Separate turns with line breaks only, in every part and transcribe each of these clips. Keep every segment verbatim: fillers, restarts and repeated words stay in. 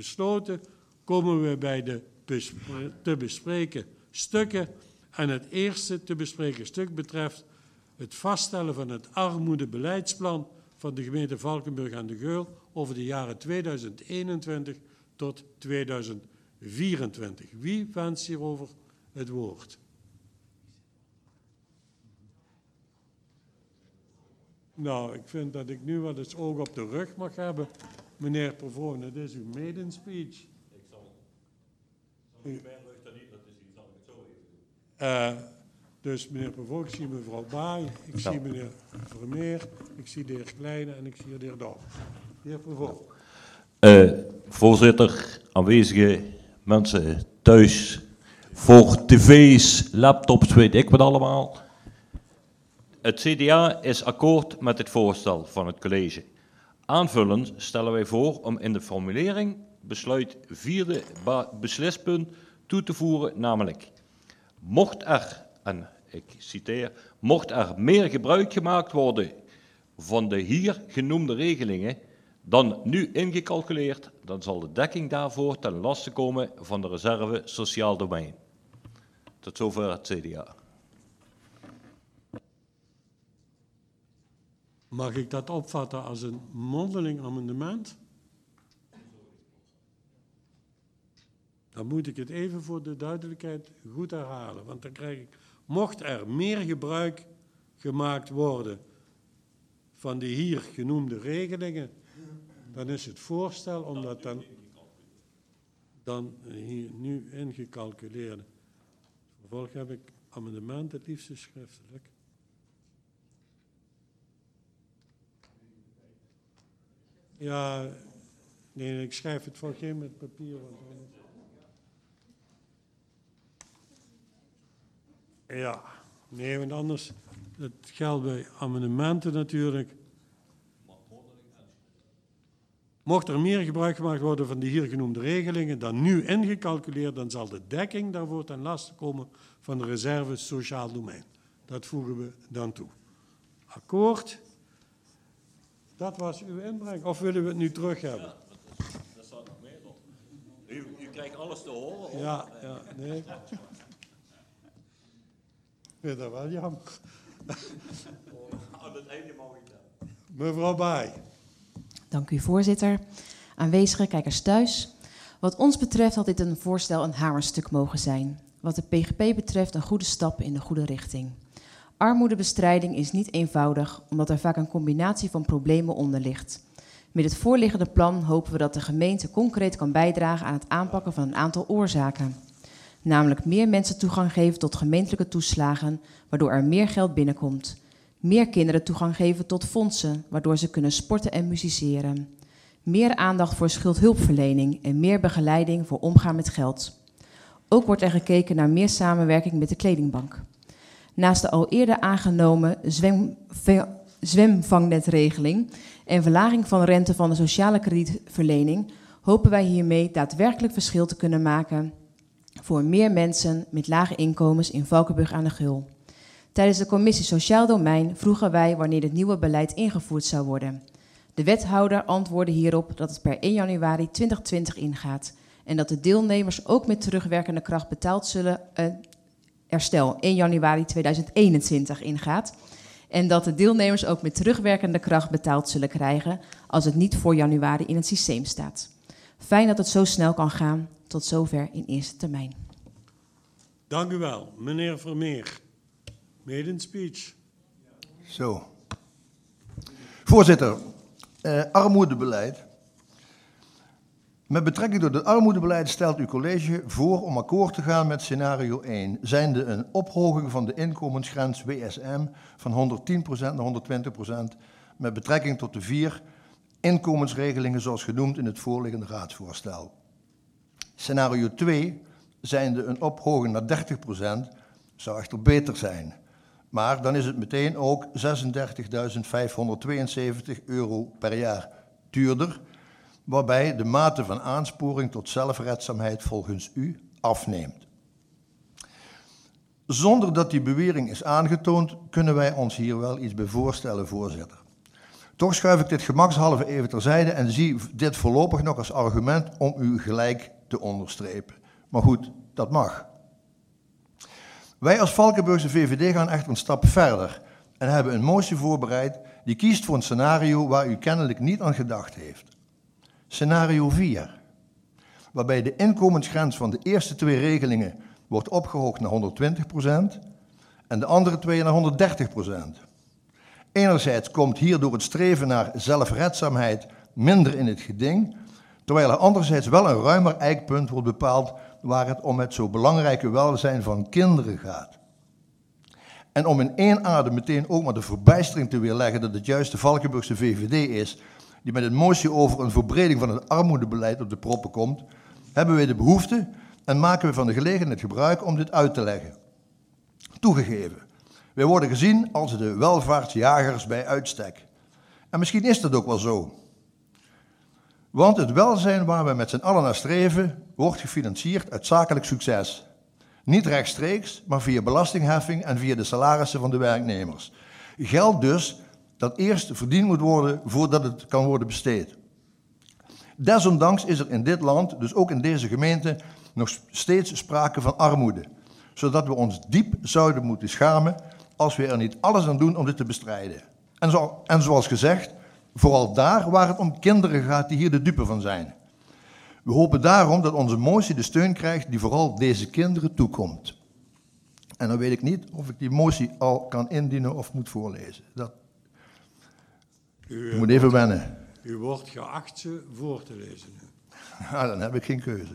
besloten, komen we bij de bespre- te bespreken stukken. En het eerste te bespreken stuk betreft het vaststellen van het armoedebeleidsplan van de gemeente Valkenburg aan de Geul over de jaren tweeduizend eenentwintig tot tweeduizend vierentwintig. Wie wenst hierover het woord? Nou, ik vind dat ik nu wel eens oog op de rug mag hebben. Meneer Pervoon, het is uw maiden speech.
Ik zal... Zal ik mijn rug dan niet laten zien, zal ik het zo even doen.
Uh, dus meneer Pervoon, ik zie mevrouw Baai, ik zie meneer Vermeer, ik zie de heer Kleine en ik zie de heer Douw. De heer Pervoon.
Uh, voorzitter, aanwezige mensen thuis, voor tv's, laptops, weet ik wat allemaal. Het C D A is akkoord met het voorstel van het college. Aanvullend stellen wij voor om in de formulering besluit vierde beslispunt toe te voeren, namelijk: mocht er, en ik citeer, mocht er meer gebruik gemaakt worden van de hier genoemde regelingen dan nu ingecalculeerd, dan zal de dekking daarvoor ten laste komen van de reserve sociaal domein. Tot zover het C D A.
Mag ik dat opvatten als een mondeling amendement? Dan moet ik het even voor de duidelijkheid goed herhalen. Want dan krijg ik, mocht er meer gebruik gemaakt worden van de hier genoemde regelingen, dan is het voorstel om dat dan, dan hier nu ingecalculeerde. Vervolgens heb ik amendement, het liefste schriftelijk. Ja, nee, ik schrijf het voor geen met papier. Want anders... Ja, nee, want anders, het geldt bij amendementen natuurlijk. Mocht er meer gebruik gemaakt worden van de hier genoemde regelingen dan nu ingecalculeerd, dan zal de dekking daarvoor ten laste komen van de reserve sociaal domein. Dat voegen we dan toe. Akkoord? Dat was uw inbreng. Of willen we het nu terug hebben?
Ja, dat, is, dat staat nog meer op. U, u krijgt alles te horen.
Ja, ja, nee. Ik vind dat wel jammer.
Aan het einde mag ik dat.
Mevrouw Baai.
Dank u, voorzitter. Aanwezigen, kijkers thuis. Wat ons betreft had dit een voorstel een hamerstuk mogen zijn. Wat de P G P betreft een goede stap in de goede richting. Armoedebestrijding is niet eenvoudig, omdat er vaak een combinatie van problemen onder ligt. Met het voorliggende plan hopen we dat de gemeente concreet kan bijdragen aan het aanpakken van een aantal oorzaken. Namelijk meer mensen toegang geven tot gemeentelijke toeslagen, waardoor er meer geld binnenkomt. Meer kinderen toegang geven tot fondsen, waardoor ze kunnen sporten en musiceren. Meer aandacht voor schuldhulpverlening en meer begeleiding voor omgaan met geld. Ook wordt er gekeken naar meer samenwerking met de kledingbank. Naast de al eerder aangenomen zwem, zwemvangnetregeling en verlaging van de rente van de sociale kredietverlening hopen wij hiermee daadwerkelijk verschil te kunnen maken voor meer mensen met lage inkomens in Valkenburg aan de Geul. Tijdens de commissie Sociaal Domein vroegen wij wanneer het nieuwe beleid ingevoerd zou worden. De wethouder antwoordde hierop dat het per één januari tweeduizend twintig ingaat en dat de deelnemers ook met terugwerkende kracht betaald zullen... Uh, herstel, één januari tweeduizend eenentwintig ingaat en dat de deelnemers ook met terugwerkende kracht betaald zullen krijgen als het niet voor januari in het systeem staat. Fijn dat het zo snel kan gaan, tot zover in eerste termijn.
Dank u wel. Meneer Vermeer, maiden speech.
Zo. Voorzitter, eh, armoedebeleid. Met betrekking tot het armoedebeleid stelt uw college voor om akkoord te gaan met scenario één, zijnde een ophoging van de inkomensgrens W S M van honderdtien procent naar honderdtwintig procent met betrekking tot de vier inkomensregelingen zoals genoemd in het voorliggende raadsvoorstel. Scenario twee, zijnde een ophoging naar dertig procent, zou echter beter zijn. Maar dan is het meteen ook zesendertigduizend vijfhonderdtweeënzeventig euro per jaar duurder, waarbij de mate van aansporing tot zelfredzaamheid volgens u afneemt. Zonder dat die bewering is aangetoond, kunnen wij ons hier wel iets bij voorstellen, voorzitter. Toch schuif ik dit gemakshalve even terzijde en zie dit voorlopig nog als argument om u gelijk te onderstrepen. Maar goed, dat mag. Wij als Valkenburgse V V D gaan echter een stap verder en hebben een motie voorbereid die kiest voor een scenario waar u kennelijk niet aan gedacht heeft. Scenario vier, waarbij de inkomensgrens van de eerste twee regelingen wordt opgehoogd naar honderdtwintig procent en de andere twee naar honderddertig procent. Enerzijds komt hierdoor het streven naar zelfredzaamheid minder in het geding, terwijl er anderzijds wel een ruimer eikpunt wordt bepaald waar het om het zo belangrijke welzijn van kinderen gaat. En om in één adem meteen ook maar de verbijstering te weerleggen dat het juist de Valkenburgse V V D is die met een motie over een verbreding van het armoedebeleid op de proppen komt, hebben wij de behoefte en maken we van de gelegenheid gebruik om dit uit te leggen. Toegegeven, wij worden gezien als de welvaartsjagers bij uitstek. En misschien is dat ook wel zo. Want het welzijn waar we met z'n allen naar streven, wordt gefinancierd uit zakelijk succes. Niet rechtstreeks, maar via belastingheffing en via de salarissen van de werknemers. Geld dus dat eerst verdiend moet worden voordat het kan worden besteed. Desondanks is er in dit land, dus ook in deze gemeente, nog steeds sprake van armoede. Zodat we ons diep zouden moeten schamen als we er niet alles aan doen om dit te bestrijden. En, zo, en zoals gezegd, vooral daar waar het om kinderen gaat die hier de dupe van zijn. We hopen daarom dat onze motie de steun krijgt die vooral deze kinderen toekomt. En dan weet ik niet of ik die motie al kan indienen of moet voorlezen. Dat...
U
ik moet even wennen.
U wordt geacht ze voor te lezen nu.
Ja, dan heb ik geen keuze.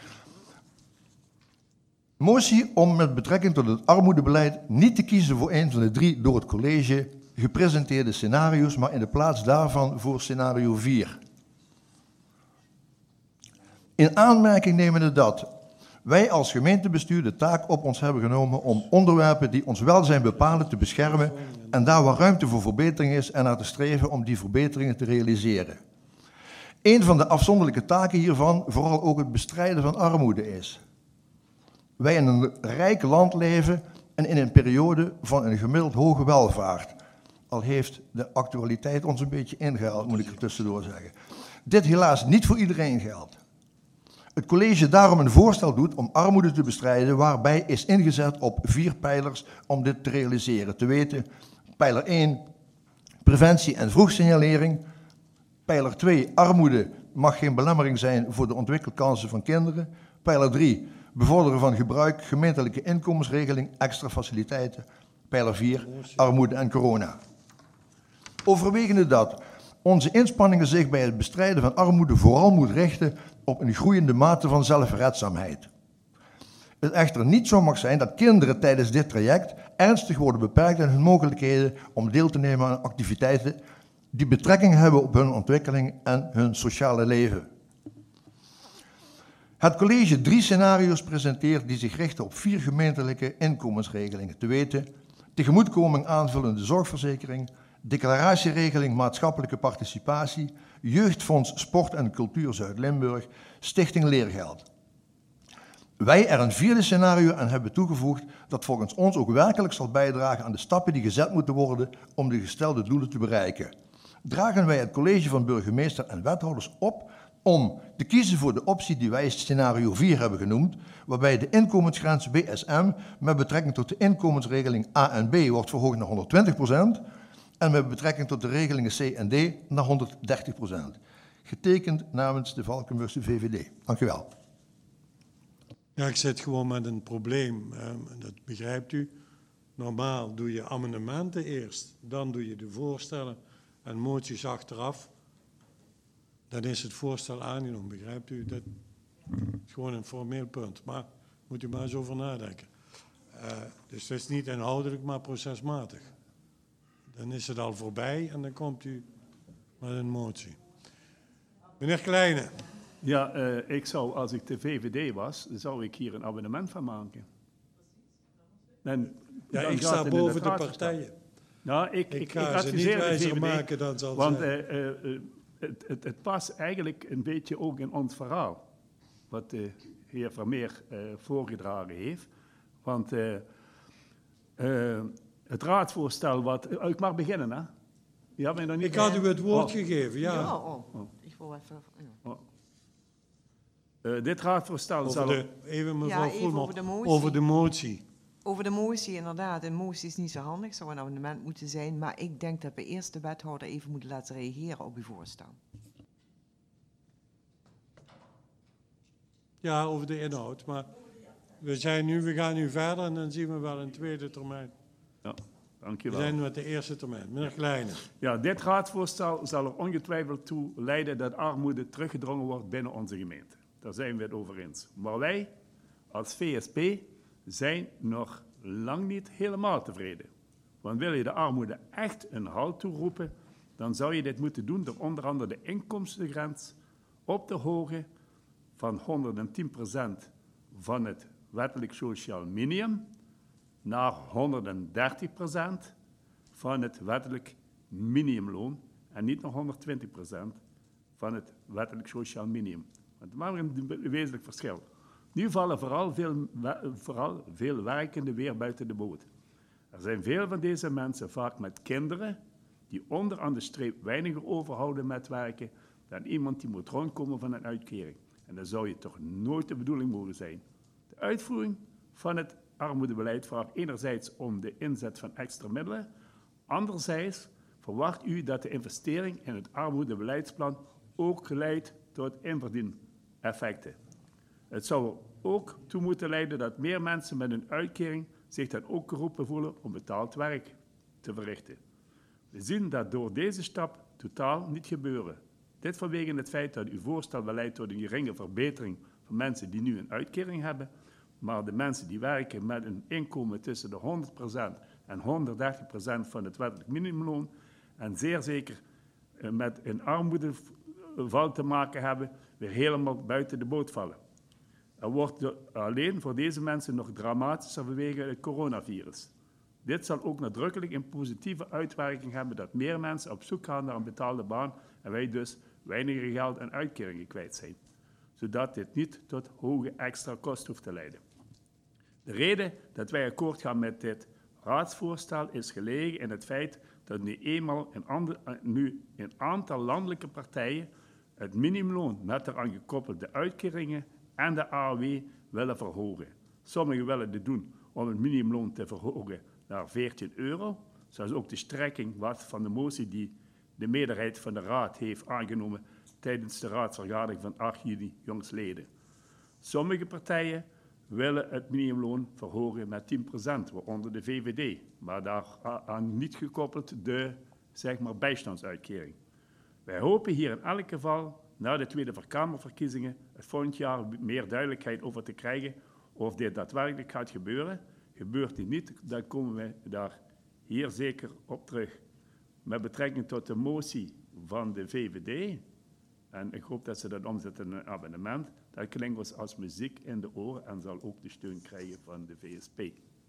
Motie om met betrekking tot het armoedebeleid niet te kiezen voor een van de drie door het college gepresenteerde scenario's, maar in de plaats daarvan voor scenario vier. In aanmerking nemende dat wij als gemeentebestuur de taak op ons hebben genomen om onderwerpen die ons welzijn bepalen te beschermen en daar waar ruimte voor verbetering is en naar te streven om die verbeteringen te realiseren. Een van de afzonderlijke taken hiervan vooral ook het bestrijden van armoede is. Wij in een rijk land leven en in een periode van een gemiddeld hoge welvaart. Al heeft de actualiteit ons een beetje ingehaald, moet ik er tussendoor zeggen. Dit helaas niet voor iedereen geldt. Het college daarom een voorstel doet om armoede te bestrijden, waarbij is ingezet op vier pijlers om dit te realiseren. Te weten, pijler één, preventie en vroegsignalering. Pijler twee, armoede mag geen belemmering zijn voor de ontwikkelkansen van kinderen. Pijler drie, bevorderen van gebruik, gemeentelijke inkomensregeling, extra faciliteiten. Pijler vier, armoede en corona. Overwegende dat onze inspanningen zich bij het bestrijden van armoede vooral moet richten op een groeiende mate van zelfredzaamheid. Het echter niet zo mag zijn dat kinderen tijdens dit traject ernstig worden beperkt in hun mogelijkheden om deel te nemen aan activiteiten die betrekking hebben op hun ontwikkeling en hun sociale leven. Het college drie scenario's presenteert die zich richten op vier gemeentelijke inkomensregelingen. Te weten, tegemoetkoming aanvullende zorgverzekering, declaratieregeling maatschappelijke participatie, Jeugdfonds Sport en Cultuur Zuid-Limburg, Stichting Leergeld. Wij er een vierde scenario aan hebben toegevoegd dat volgens ons ook werkelijk zal bijdragen aan de stappen die gezet moeten worden om de gestelde doelen te bereiken. Dragen wij het college van burgemeester en wethouders op om te kiezen voor de optie die wij scenario vier hebben genoemd, waarbij de inkomensgrens B S M met betrekking tot de inkomensregeling A en B wordt verhoogd naar honderdtwintig procent en met betrekking tot de regelingen C en D naar honderddertig procent. Getekend namens de Valkenburgse V V D. Dank u wel.
Ja, ik zit gewoon met een probleem, eh, dat begrijpt u. Normaal doe je amendementen eerst, dan doe je de voorstellen en moties achteraf. Dan is het voorstel aangenomen, begrijpt u? Dat is gewoon een formeel punt, maar moet u maar eens over nadenken. Uh, dus het is niet inhoudelijk, maar procesmatig. Dan is het al voorbij en dan komt u met een motie. Meneer Kleine.
Ja, uh, ik zou, als ik de V V D was, zou ik hier een abonnement van maken. En
ja,
dan
ik
gaat
sta boven de partijen.
Nou, ik,
ik,
ik,
ga
ik
ze niet wijzer maken dan zal
want,
zijn.
Uh, uh, het, het, het past eigenlijk een beetje ook in ons verhaal, wat de heer Vermeer uh, voorgedragen heeft. Want uh, uh, het raadsvoorstel wat... Uh, ik mag beginnen, hè? Je had mij nog niet...
Ik had u het woord
Oh.
gegeven, ja.
Ja, oh. Ik wil even... ja.
Uh, dit raadsvoorstel
Over
zal...
de, even mevrouw
Ja, even
Voelman,
over de motie.
over de motie.
Over de motie, inderdaad. Een motie is niet zo handig, zou een amendement moeten zijn. Maar ik denk dat we eerst de wethouder even moeten laten reageren op uw voorstel.
Ja, over de inhoud. Maar we zijn nu, we gaan nu verder en dan zien we wel een tweede termijn.
Ja,
We
dankjewel.
zijn met de eerste termijn. Meneer Kleine.
Ja, dit raadsvoorstel zal er ongetwijfeld toe leiden dat armoede teruggedrongen wordt binnen onze gemeente. Daar zijn we het over eens. Maar wij als V S P zijn nog lang niet helemaal tevreden. Want wil je de armoede echt een halt toeroepen, dan zou je dit moeten doen door onder andere de inkomstengrens op te hogen van honderdtien procent van het wettelijk sociaal minimum naar honderddertig procent van het wettelijk minimumloon en niet naar honderdtwintig procent van het wettelijk sociaal minimum. Want dat maakt een wezenlijk verschil. Nu vallen vooral veel, vooral veel werkenden weer buiten de boot. Er zijn veel van deze mensen, vaak met kinderen, die onder aan de streep weiniger overhouden met werken dan iemand die moet rondkomen van een uitkering. En dat zou je toch nooit de bedoeling mogen zijn. De uitvoering van het armoedebeleid vraagt enerzijds om de inzet van extra middelen. Anderzijds verwacht u dat de investering in het armoedebeleidsplan ook leidt tot inverdieneffecten. Het zou er ook toe moeten leiden dat meer mensen met een uitkering zich dan ook geroepen voelen om betaald werk te verrichten. We zien dat door deze stap totaal niet gebeuren. Dit vanwege het feit dat uw voorstel wel leidt tot een geringe verbetering van mensen die nu een uitkering hebben, maar de mensen die werken met een inkomen tussen de honderd procent en honderddertig procent van het wettelijk minimumloon en zeer zeker met een armoedeval te maken hebben, weer helemaal buiten de boot vallen. Er wordt alleen voor deze mensen nog dramatischer vanwege het coronavirus. Dit zal ook nadrukkelijk een positieve uitwerking hebben dat meer mensen op zoek gaan naar een betaalde baan en wij dus weiniger geld en uitkeringen kwijt zijn, zodat dit niet tot hoge extra kosten hoeft te leiden. De reden dat wij akkoord gaan met dit raadsvoorstel is gelegen in het feit dat nu eenmaal een, ander, nu een aantal landelijke partijen het minimumloon met eraan gekoppelde uitkeringen en de A O W willen verhogen. Sommigen willen dit doen om het minimumloon te verhogen naar veertien euro, zoals ook de strekking was van de motie die de meerderheid van de raad heeft aangenomen tijdens de raadsvergadering van acht juni jongstleden. Sommige partijen willen het minimumloon verhogen met tien procent, waaronder de V V D, maar daaraan niet gekoppeld de zeg maar, bijstandsuitkering. Wij hopen hier in elk geval na de Tweede Kamerverkiezingen het volgend jaar meer duidelijkheid over te krijgen of dit daadwerkelijk gaat gebeuren. Gebeurt dit niet, dan komen we daar hier zeker op terug. Met betrekking tot de motie van de V V D, en ik hoop dat ze dat omzetten in een amendement, dat klinkt ons als muziek in de oren en zal ook de steun krijgen van de V S P.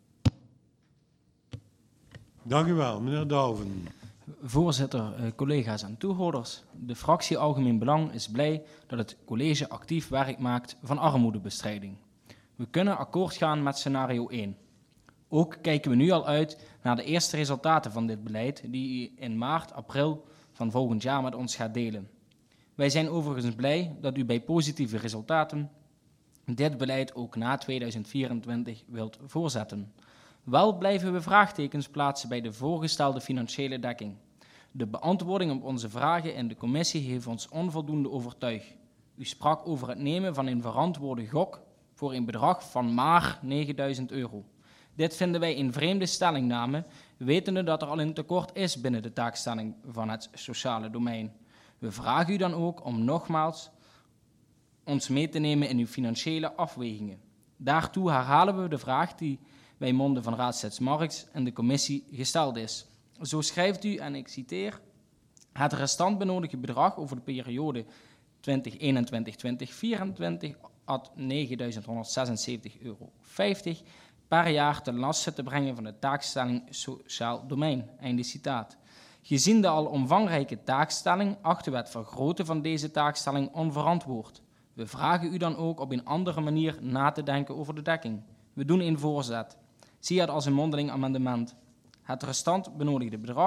Dank u wel, meneer Douwen.
Voorzitter, eh, collega's en toehoorders. De fractie Algemeen Belang is blij dat het college actief werk maakt van armoedebestrijding. We kunnen akkoord gaan met scenario één. Ook kijken we nu al uit naar de eerste resultaten van dit beleid die u in maart, april van volgend jaar met ons gaat delen. Wij zijn overigens blij dat u bij positieve resultaten dit beleid ook na tweeduizend vierentwintig wilt voorzetten. Wel blijven we vraagtekens plaatsen bij de voorgestelde financiële dekking. De beantwoording op onze vragen in de commissie heeft ons onvoldoende overtuigd. U sprak over het nemen van een verantwoorde gok voor een bedrag van maar negenduizend euro. Dit vinden wij een vreemde stellingname, wetende dat er al een tekort is binnen de taakstelling van het sociale domein. We vragen u dan ook om nogmaals ons mee te nemen in uw financiële afwegingen. Daartoe herhalen we de vraag die bij monden van raadslid Marx en de commissie gesteld is. Zo schrijft u, en ik citeer, het restant benodigde bedrag over de periode twintig eenentwintig tot twintig vierentwintig at negenduizend honderdzesenzeventig euro vijftig per jaar ten laste te brengen van de taakstelling sociaal domein. Einde citaat. Gezien de al omvangrijke taakstelling achten we het vergroten van deze taakstelling onverantwoord. We vragen u dan ook op een andere manier na te denken over de dekking. We doen een voorzet. Zie het als een mondeling amendement. Het restant benodigde bedrag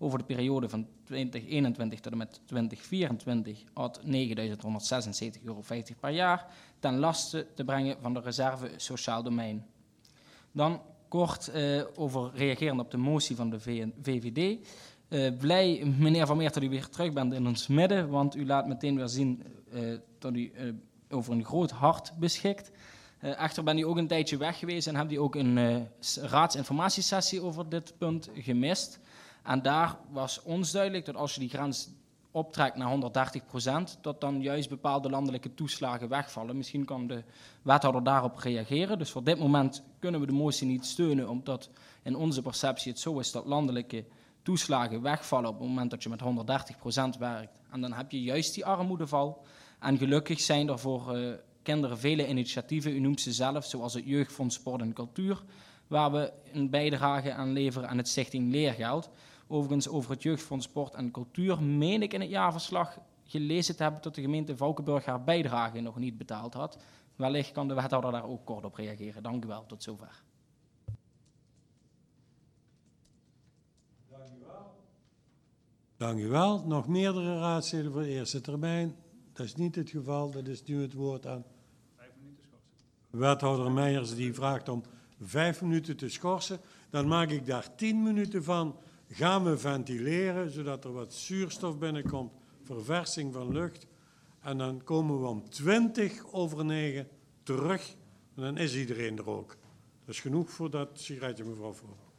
over de periode van twintig eenentwintig tot en met twintig vierentwintig had negenduizend honderdzesenzeventig euro vijftig per jaar ten laste te brengen van de reserve sociaal domein. Dan kort uh, over reagerend op de motie van de V V D. Uh, blij, meneer Van Meer, dat u weer terug bent in ons midden, want u laat meteen weer zien uh, dat u uh, over een groot hart beschikt. Uh, echter ben u ook een tijdje weg geweest en hebt u ook een uh, raadsinformatiesessie over dit punt gemist. En daar was ons duidelijk dat als je die grens optrekt naar honderddertig procent, dat dan juist bepaalde landelijke toeslagen wegvallen. Misschien kan de wethouder daarop reageren. Dus voor dit moment kunnen we de motie niet steunen, omdat in onze perceptie het zo is dat landelijke toeslagen wegvallen op het moment dat je met honderddertig procent werkt. En dan heb je juist die armoedeval. En gelukkig zijn er voor uh, kinderen vele initiatieven, u noemt ze zelf, zoals het Jeugdfonds Sport en Cultuur, waar we een bijdrage aan leveren aan het Stichting Leergeld. Overigens, over het Jeugdfonds Sport en Cultuur meen ik in het jaarverslag gelezen te hebben dat de gemeente Valkenburg haar bijdrage nog niet betaald had. Wellicht kan de wethouder daar ook kort op reageren. Dank u wel, tot zover.
Dank u wel. Dank u wel. Nog meerdere raadsleden voor de eerste termijn. Dat is niet het geval. Dat is nu het woord aan vijf minuten schorsen. Wethouder Meijers die vraagt om vijf minuten te schorsen. Dan maak ik daar tien minuten van. Gaan we ventileren, zodat er wat zuurstof binnenkomt, verversing van lucht. En dan komen we om twintig over negen terug. En dan is iedereen er ook. Dat is genoeg voor dat sigaretje, mevrouw Voor.